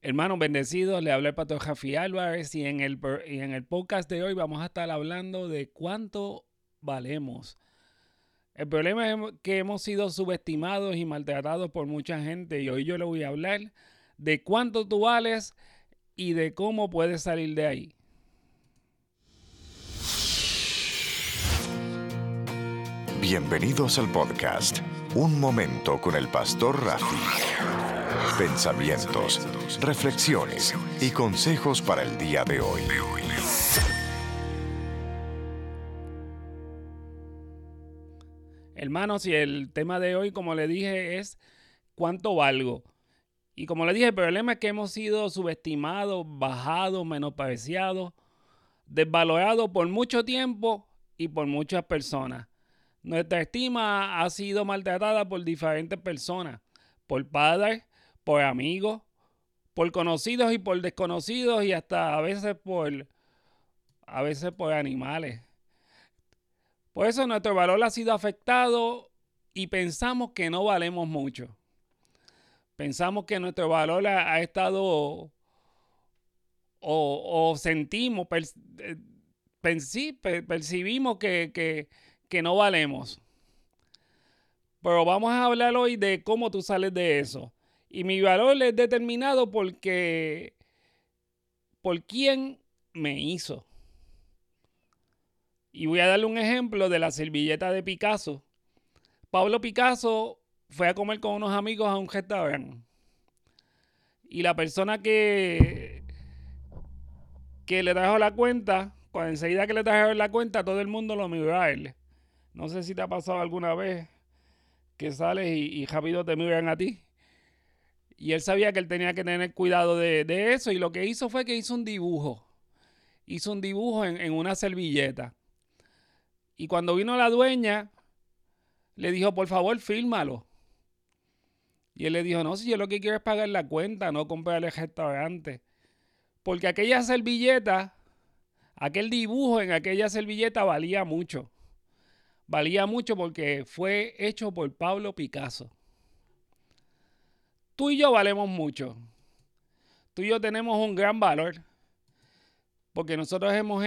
Hermanos bendecidos, le habla el pastor Rafi Álvarez y en el podcast de hoy vamos a estar hablando de cuánto valemos. El problema es que hemos sido subestimados y maltratados por mucha gente y hoy yo le voy a hablar de cuánto tú vales y de cómo puedes salir de ahí. Bienvenidos al podcast Un Momento con el pastor Rafi. Pensamientos, reflexiones y consejos para el día de hoy. Hermanos, y el tema de hoy, como le dije, es ¿cuánto valgo? Y como le dije, el problema es que hemos sido subestimados, bajados, menospreciados, desvalorados por mucho tiempo y por muchas personas. Nuestra estima ha sido maltratada por diferentes personas, por padres, por amigos, por conocidos y por desconocidos y hasta a veces por animales. Por eso nuestro valor ha sido afectado y pensamos que no valemos mucho. Pensamos que nuestro valor ha estado o sentimos, percibimos que no valemos. Pero vamos a hablar hoy de cómo tú sales de eso. Y mi valor es determinado por quién me hizo. Y voy a darle un ejemplo de la servilleta de Picasso. Pablo Picasso fue a comer con unos amigos a un restaurante. Y la persona que le trajo la cuenta, cuando enseguida que le trajeron la cuenta, todo el mundo lo miró a él. No sé si te ha pasado alguna vez que sales y rápido te miran a ti. Y él sabía que él tenía que tener cuidado de eso. Y lo que hizo fue que hizo un dibujo. Hizo un dibujo en una servilleta. Y cuando vino la dueña, le dijo, por favor, fírmalo. Y él le dijo, no, si yo lo que quiero es pagar la cuenta, no comprar el restaurante. Porque aquella servilleta, aquel dibujo en aquella servilleta valía mucho. Valía mucho porque fue hecho por Pablo Picasso. Tú y yo valemos mucho. Tú y yo tenemos un gran valor. Porque nosotros hemos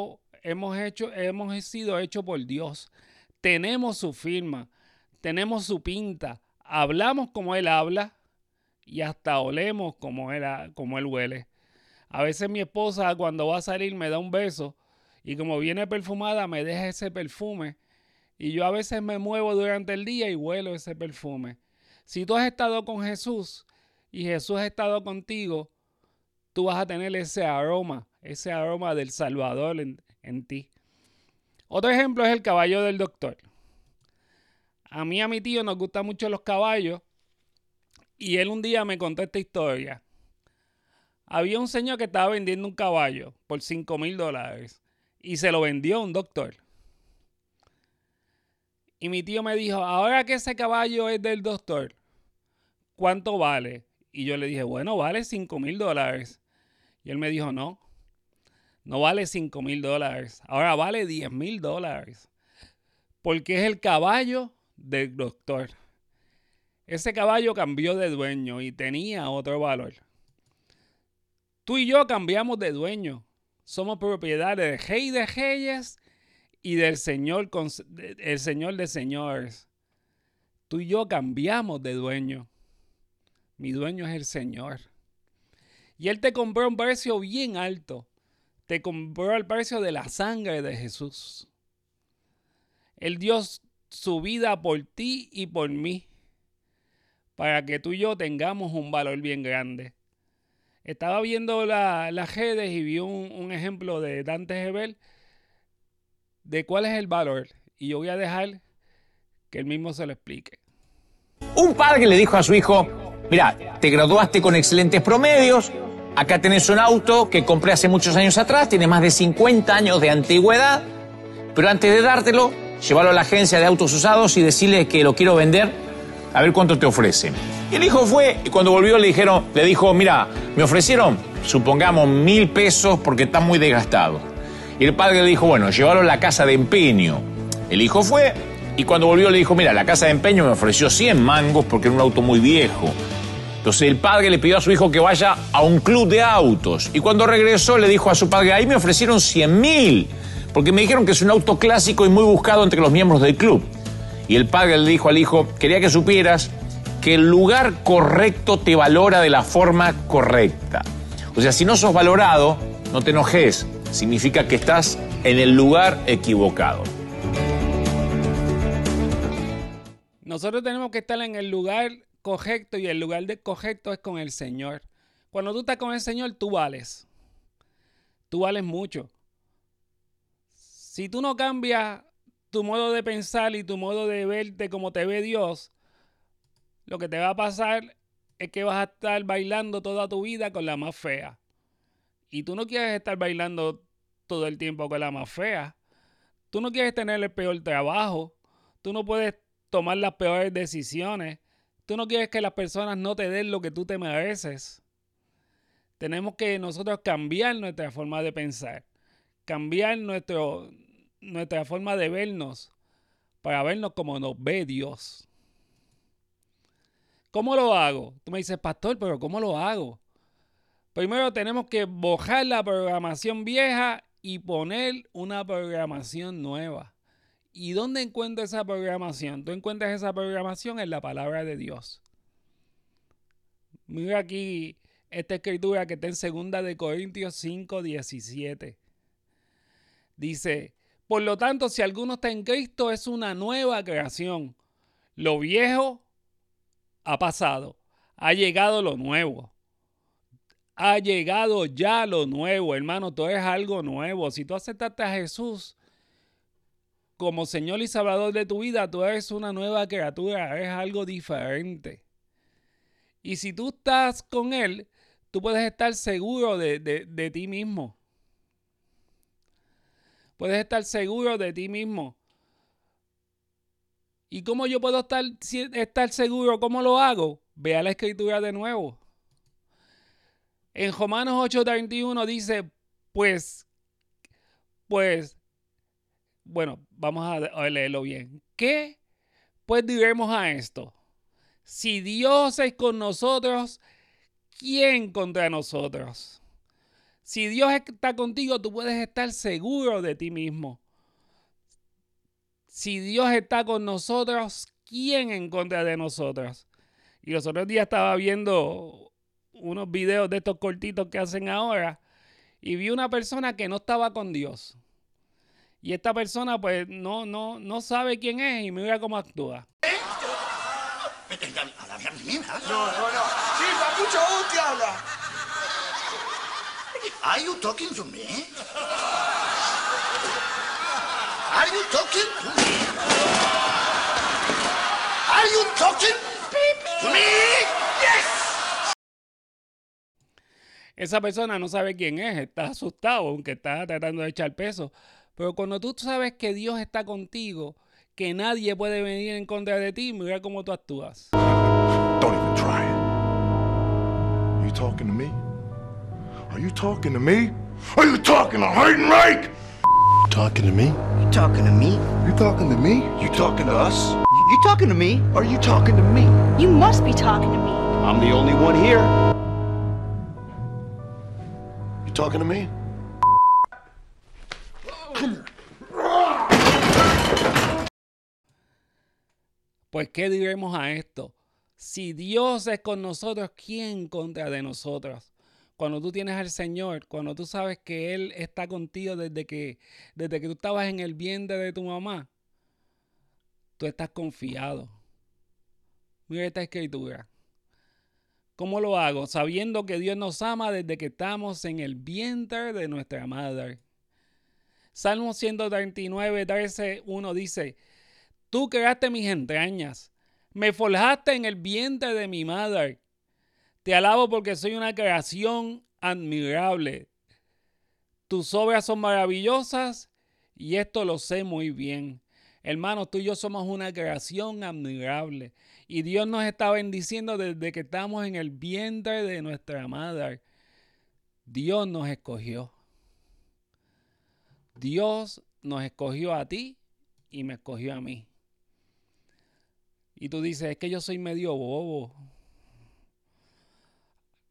sido hechos por Dios. Tenemos su firma. Tenemos su pinta. Hablamos como Él habla. Y hasta olemos como Él huele. A veces mi esposa cuando va a salir me da un beso. Y como viene perfumada me deja ese perfume. Y yo a veces me muevo durante el día y huelo ese perfume. Si tú has estado con Jesús y Jesús ha estado contigo, tú vas a tener ese aroma del Salvador en ti. Otro ejemplo es el caballo del doctor. A mí y a mi tío nos gustan mucho los caballos y él un día me contó esta historia. Había un señor que estaba vendiendo un caballo por $5,000 y se lo vendió a un doctor. Y mi tío me dijo, ahora que ese caballo es del doctor, ¿cuánto vale? Y yo le dije, bueno, vale $5,000. Y él me dijo, no vale $5,000. Ahora vale $10,000. Porque es el caballo del doctor. Ese caballo cambió de dueño y tenía otro valor. Tú y yo cambiamos de dueño. Somos propiedad del Rey de Reyes y del Señor, el Señor de señores. Tú y yo cambiamos de dueño. Mi dueño es el Señor. Y Él te compró a un precio bien alto. Te compró al precio de la sangre de Jesús. Él dio su vida por ti y por mí. Para que tú y yo tengamos un valor bien grande. Estaba viendo las redes y vi un ejemplo de Dante Gebel de cuál es el valor. Y yo voy a dejar que él mismo se lo explique. Un padre le dijo a su hijo, mira, te graduaste con excelentes promedios, acá tenés un auto que compré hace muchos años atrás, tiene más de 50 años de antigüedad, pero antes de dártelo, llévalo a la agencia de autos usados y decirle que lo quiero vender, a ver cuánto te ofrecen. Y el hijo fue y cuando volvió le dijo, mira, me ofrecieron, supongamos, $1,000 porque está muy desgastado. Y el padre le dijo, bueno, llévalo a la casa de empeño. El hijo fue y cuando volvió le dijo, mira, la casa de empeño me ofreció 100 mangos porque era un auto muy viejo. Entonces el padre le pidió a su hijo que vaya a un club de autos. Y cuando regresó le dijo a su padre, ahí me ofrecieron 100.000, porque me dijeron que es un auto clásico y muy buscado entre los miembros del club. Y el padre le dijo al hijo, quería que supieras que el lugar correcto te valora de la forma correcta. O sea, si no sos valorado, no te enojes. Significa que estás en el lugar equivocado. Nosotros tenemos que estar en el lugar correcto y el lugar correcto es con el Señor. Cuando tú estás con el Señor, tú vales. Tú vales mucho. Si tú no cambias tu modo de pensar y tu modo de verte como te ve Dios, lo que te va a pasar es que vas a estar bailando toda tu vida con la más fea. Y tú no quieres estar bailando todo el tiempo con la más fea. Tú no quieres tener el peor trabajo. Tú no puedes tomar las peores decisiones. Tú no quieres que las personas no te den lo que tú te mereces. Tenemos que nosotros cambiar nuestra forma de pensar. Cambiar nuestra forma de vernos para vernos como nos ve Dios. ¿Cómo lo hago? Tú me dices, pastor, pero ¿cómo lo hago? Primero tenemos que borrar la programación vieja y poner una programación nueva. ¿Y dónde encuentro esa programación? Tú encuentras esa programación en la palabra de Dios. Mira aquí esta escritura que está en 2 de Corintios 5:17. Dice, por lo tanto, si alguno está en Cristo, es una nueva creación. Lo viejo ha pasado. Ha llegado lo nuevo. Ha llegado ya lo nuevo, hermano. Tú eres algo nuevo. Si tú aceptaste a Jesús como Señor y Salvador de tu vida, tú eres una nueva criatura. Eres algo diferente. Y si tú estás con Él, tú puedes estar seguro de ti mismo. Puedes estar seguro de ti mismo. ¿Y cómo yo puedo estar seguro? ¿Cómo lo hago? Vea la escritura de nuevo. En Romanos 8:31 dice, bueno, vamos a leerlo bien. ¿Qué pues diremos a esto? Si Dios es con nosotros, ¿quién contra nosotros? Si Dios está contigo, tú puedes estar seguro de ti mismo. Si Dios está con nosotros, ¿quién en contra de nosotros? Y los otros días estaba viendo unos videos de estos cortitos que hacen ahora y vi una persona que no estaba con Dios. Y esta persona pues no sabe quién es y mira cómo actúa. No. Sí, papucho, vos te habla. Are you talking to me? Are you talking to me? Are you talking to me? Yes. Esa persona no sabe quién es, está asustado, aunque está tratando de echar peso. Pero cuando tú sabes que Dios está contigo, que nadie puede venir en contra de ti, mira cómo tú actúas. Don't even try it. Are you talking to me? Are you talking to me? Are you talking to Heidenreich? Talking to me? You talking to me? You talking to me? You talking to us? You talking to me? Are you talking to me? You must be talking to me. I'm the only one here. You talking to me? Pues, ¿qué diremos a esto? Si Dios es con nosotros, ¿quién contra de nosotros? Cuando tú tienes al Señor, cuando tú sabes que Él está contigo desde que tú estabas en el vientre de tu mamá, tú estás confiado. Mira esta escritura. ¿Cómo lo hago? Sabiendo que Dios nos ama desde que estamos en el vientre de nuestra madre. Salmo 139:13, dice, tú creaste mis entrañas, me forjaste en el vientre de mi madre. Te alabo porque soy una creación admirable. Tus obras son maravillosas y esto lo sé muy bien. Hermanos, tú y yo somos una creación admirable. Y Dios nos está bendiciendo desde que estamos en el vientre de nuestra madre. Dios nos escogió. Dios nos escogió a ti y me escogió a mí. Y tú dices, es que yo soy medio bobo.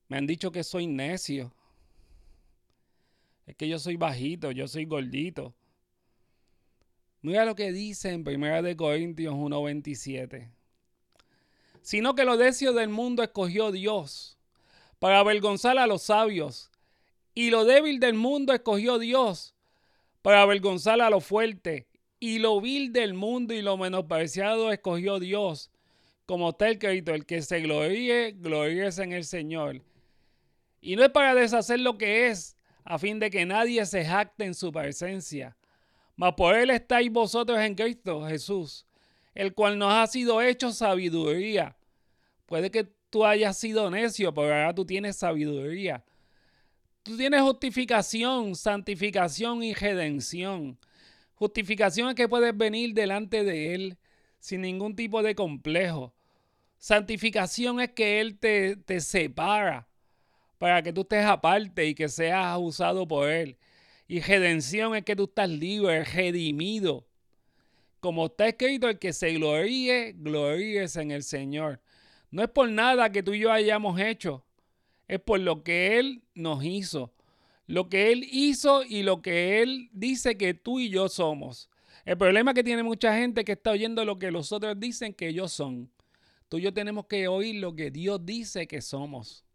Me han dicho que soy necio. Es que yo soy bajito, yo soy gordito. Mira lo que dice en 1 Corintios 1:27. Sino que lo necio del mundo escogió Dios para avergonzar a los sabios, y lo débil del mundo escogió Dios para avergonzar a lo fuerte, y lo vil del mundo y lo menospreciado escogió Dios. Como está escrito, el que se gloríe, gloríese en el Señor. Y no es para deshacer lo que es, a fin de que nadie se jacte en su presencia. Mas por él estáis vosotros en Cristo Jesús, el cual nos ha sido hecho sabiduría. Puede que tú hayas sido necio, pero ahora tú tienes sabiduría. Tú tienes justificación, santificación y redención. Justificación es que puedes venir delante de Él sin ningún tipo de complejo. Santificación es que Él te separa para que tú estés aparte y que seas usado por Él. Y redención es que tú estás libre, redimido. Como está escrito, el que se gloríe, gloríese en el Señor. No es por nada que tú y yo hayamos hecho. Es por lo que Él nos hizo. Lo que Él hizo y lo que Él dice que tú y yo somos. El problema que tiene mucha gente que está oyendo lo que los otros dicen que ellos son. Tú y yo tenemos que oír lo que Dios dice que somos.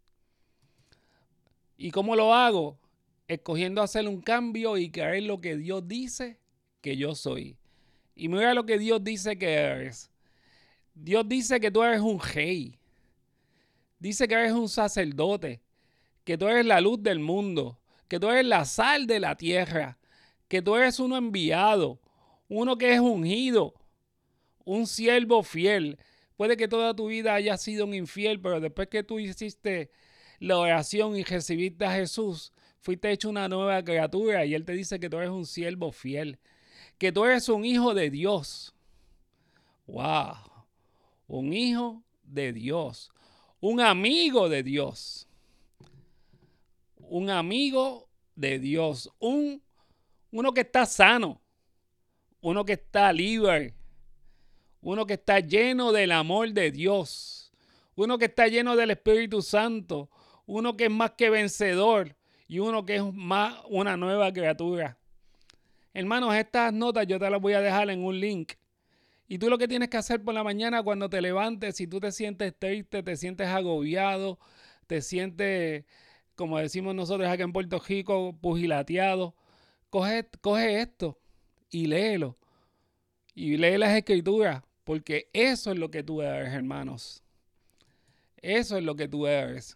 ¿Y cómo lo hago? Escogiendo hacer un cambio y creer lo que Dios dice que yo soy. Y mira lo que Dios dice que eres. Dios dice que tú eres un rey. Dice que eres un sacerdote. Que tú eres la luz del mundo. Que tú eres la sal de la tierra. Que tú eres uno enviado. Uno que es ungido. Un siervo fiel. Puede que toda tu vida haya sido un infiel, pero después que tú hiciste la oración y recibiste a Jesús, fuiste hecho una nueva criatura y Él te dice que tú eres un siervo fiel, que tú eres un hijo de Dios. ¡Wow! Un hijo de Dios, un amigo de Dios, un amigo de Dios, uno que está sano, uno que está libre, uno que está lleno del amor de Dios, uno que está lleno del Espíritu Santo, uno que es más que vencedor y uno que es más una nueva criatura. Hermanos, estas notas yo te las voy a dejar en un link. Y tú lo que tienes que hacer por la mañana cuando te levantes, si tú te sientes triste, te sientes agobiado, te sientes, como decimos nosotros aquí en Puerto Rico, pugilateado, coge esto y léelo. Y lee las escrituras, porque eso es lo que tú eres, hermanos. Eso es lo que tú eres.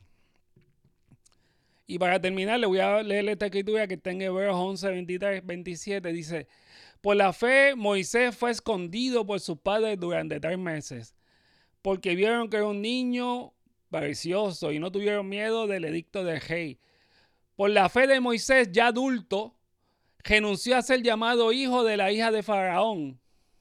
Y para terminar, le voy a leer esta escritura que está en Hebreos 11, 23, 27. Dice, por la fe, Moisés fue escondido por sus padres durante 3 meses, porque vieron que era un niño precioso y no tuvieron miedo del edicto del rey. Por la fe de Moisés, ya adulto, renunció a ser llamado hijo de la hija de Faraón.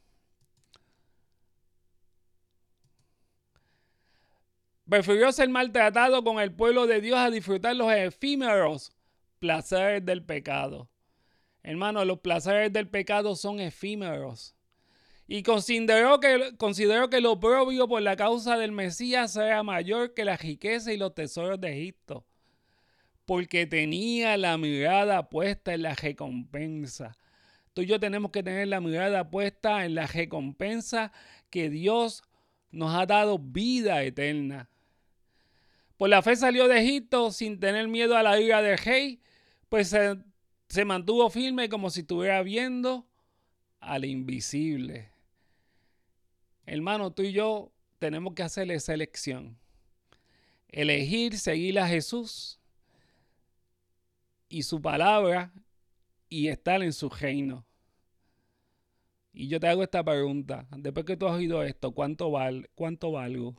Prefirió ser maltratado con el pueblo de Dios a disfrutar los efímeros placeres del pecado. Hermano, los placeres del pecado son efímeros. Y consideró que lo propio por la causa del Mesías era mayor que la riqueza y los tesoros de Egipto, porque tenía la mirada puesta en la recompensa. Tú y yo tenemos que tener la mirada puesta en la recompensa que Dios nos ha dado, vida eterna. Por la fe salió de Egipto sin tener miedo a la ira del rey, pues se mantuvo firme como si estuviera viendo al invisible. Hermano, tú y yo tenemos que hacer esa elección. Elegir seguir a Jesús y su palabra y estar en su reino. Y yo te hago esta pregunta. Después que tú has oído esto, ¿cuánto valgo?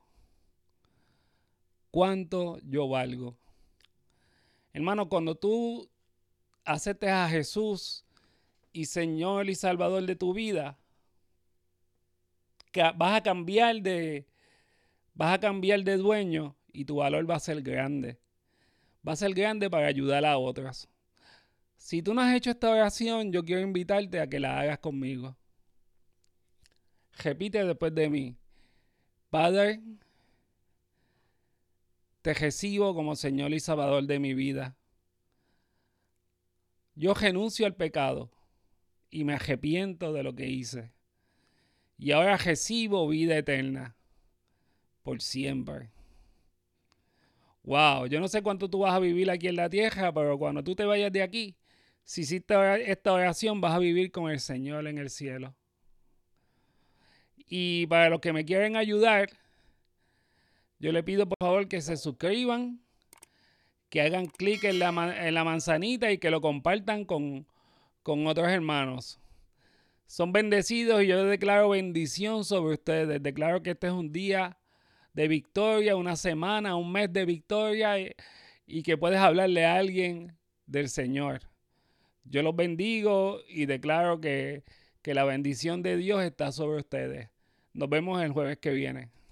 ¿Cuánto yo valgo? Hermano, cuando tú aceptes a Jesús y Señor y Salvador de tu vida, vas a cambiar de dueño y tu valor va a ser grande. Va a ser grande para ayudar a otros. Si tú no has hecho esta oración, yo quiero invitarte a que la hagas conmigo. Repite después de mí. Padre, te recibo como Señor y Salvador de mi vida. Yo renuncio al pecado y me arrepiento de lo que hice. Y ahora recibo vida eterna por siempre. Wow, yo no sé cuánto tú vas a vivir aquí en la tierra, pero cuando tú te vayas de aquí, si hiciste esta oración, vas a vivir con el Señor en el cielo. Y para los que me quieren ayudar, yo le pido por favor que se suscriban, que hagan clic en la manzanita y que lo compartan con otros hermanos. Son bendecidos y yo declaro bendición sobre ustedes. Declaro que este es un día de victoria, una semana, un mes de victoria y que puedes hablarle a alguien del Señor. Yo los bendigo y declaro que la bendición de Dios está sobre ustedes. Nos vemos el jueves que viene.